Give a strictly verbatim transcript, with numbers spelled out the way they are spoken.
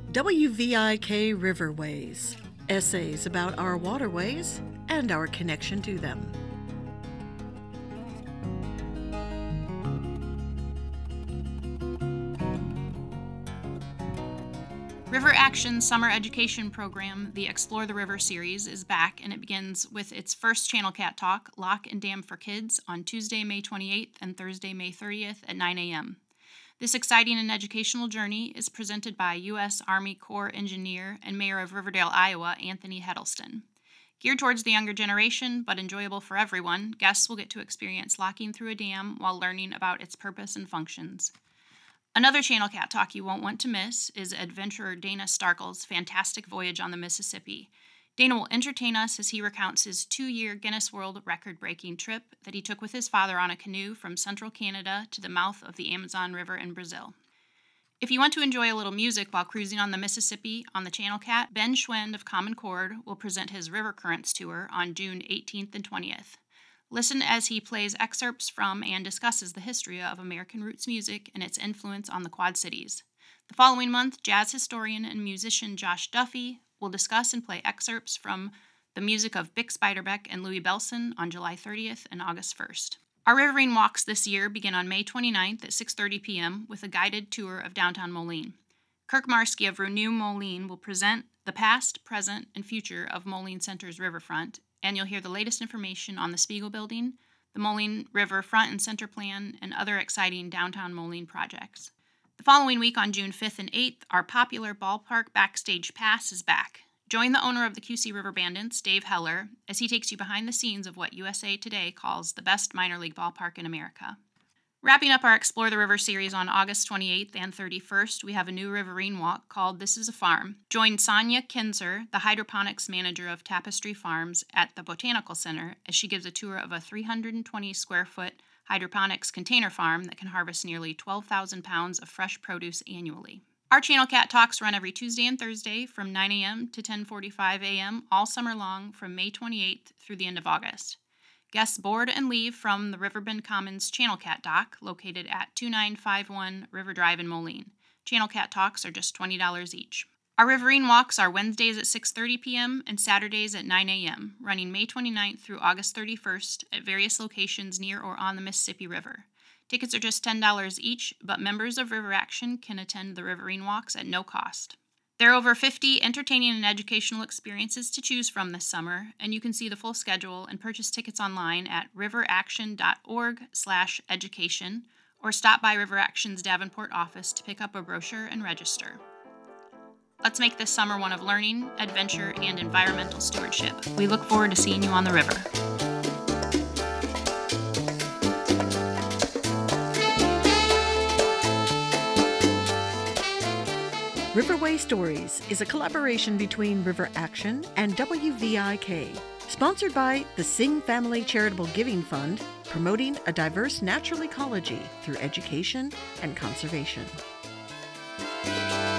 W V I K Riverways, essays about our waterways and our connection to them. River Action's summer education program, the Explore the River series, is back, and it begins with its first Channel Cat Talk, Lock and Dam for Kids, on Tuesday, May twenty-eighth and Thursday, May thirtieth at nine a.m. This exciting and educational journey is presented by U S Army Corps Engineer and Mayor of Riverdale, Iowa, Anthony Heddleston. Geared towards the younger generation, but enjoyable for everyone, guests will get to experience locking through a dam while learning about its purpose and functions. Another Channel Cat Talk you won't want to miss is adventurer Dana Starkle's fantastic voyage on the Mississippi. Dana will entertain us as he recounts his two-year Guinness World Record-breaking trip that he took with his father on a canoe from central Canada to the mouth of the Amazon River in Brazil. If you want to enjoy a little music while cruising on the Mississippi on the Channel Cat, Ben Schwend of Common Chord will present his River Currents tour on June eighteenth and twentieth. Listen as he plays excerpts from and discusses the history of American roots music and its influence on the Quad Cities. The following month, jazz historian and musician Josh Duffy will discuss and play excerpts from the music of Bix Beiderbecke and Louis Bellson on July thirtieth and August first. Our Riverine walks this year begin on May twenty-ninth at six thirty p.m. with a guided tour of downtown Moline. Kirk Marsky of Renew Moline will present the past, present, and future of Moline Center's riverfront, and you'll hear the latest information on the Spiegel Building, the Moline River Front and Center Plan, and other exciting downtown Moline projects. The following week on June fifth and eighth, our popular ballpark backstage pass is back. Join the owner of the Q C River Bandits, Dave Heller, as he takes you behind the scenes of what U S A Today calls the best minor league ballpark in America. Wrapping up our Explore the River series on August twenty-eighth and thirty-first, we have a new Riverine walk called This is a Farm. Join Sonia Kinzer, the hydroponics manager of Tapestry Farms, at the Botanical Center as she gives a tour of a three hundred twenty square foot hydroponics container farm that can harvest nearly twelve thousand pounds of fresh produce annually. Our Channel Cat Talks run every Tuesday and Thursday from nine a.m. to ten forty-five a.m. all summer long from May twenty-eighth through the end of August. Guests board and leave from the Riverbend Commons Channel Cat Dock, located at two nine five one River Drive in Moline. Channel Cat Talks are just twenty dollars each. Our Riverine walks are Wednesdays at six thirty p.m. and Saturdays at nine a.m., running May twenty-ninth through August thirty-first at various locations near or on the Mississippi River. Tickets are just ten dollars each, but members of River Action can attend the Riverine walks at no cost. There are over fifty entertaining and educational experiences to choose from this summer, and you can see the full schedule and purchase tickets online at riveraction.org slash education or stop by River Action's Davenport office to pick up a brochure and register. Let's make this summer one of learning, adventure, and environmental stewardship. We look forward to seeing you on the river. Riverway Stories is a collaboration between River Action and W V I K, sponsored by the Singh Family Charitable Giving Fund, promoting a diverse natural ecology through education and conservation.